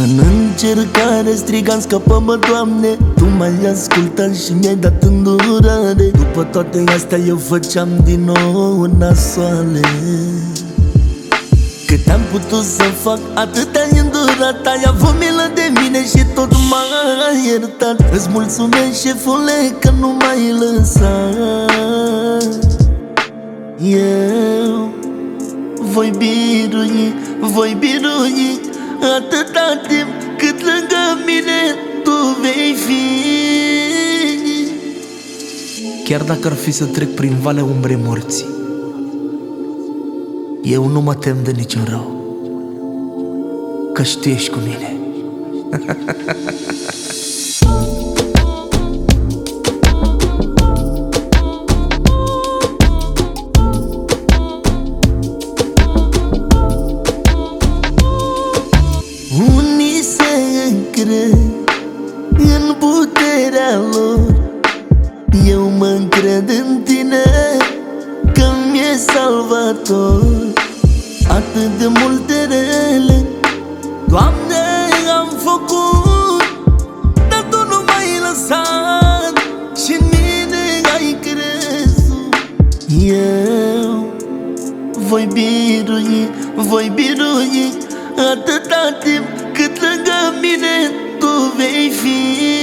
În încercare strigam, scapă-mă, Doamne, Tu m-ai ascultat și mi-ai dat îndurare. După toate astea eu făceam din nou nasoale. Cât am putut să fac, atât ai îndurat. Ai avut milă de mine și tot m-ai iertat. Îți mulțumesc, șefule, că nu m-ai lăsat. Eu voi birui atâta timp cât lângă mine Tu vei fi. Chiar dacă ar fi să trec prin valea umbrei morții, eu nu mă tem de niciun rău, căci Tu ești cu mine. Unii se încred în puterea lor, eu mă încred în Tine, că mi-e salvator. Atât de multe rele, Doamne, am făcut, dar Tu nu m-ai lăsat și în mine ai crezut. Eu voi birui atâta timp cât lângă mine Tu vei fi.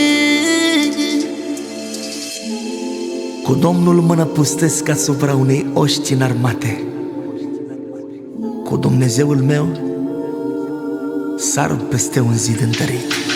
Cu Domnul mă năpustesc asupra unei oști înarmate. Cu Dumnezeul meu sar peste un zid întărit.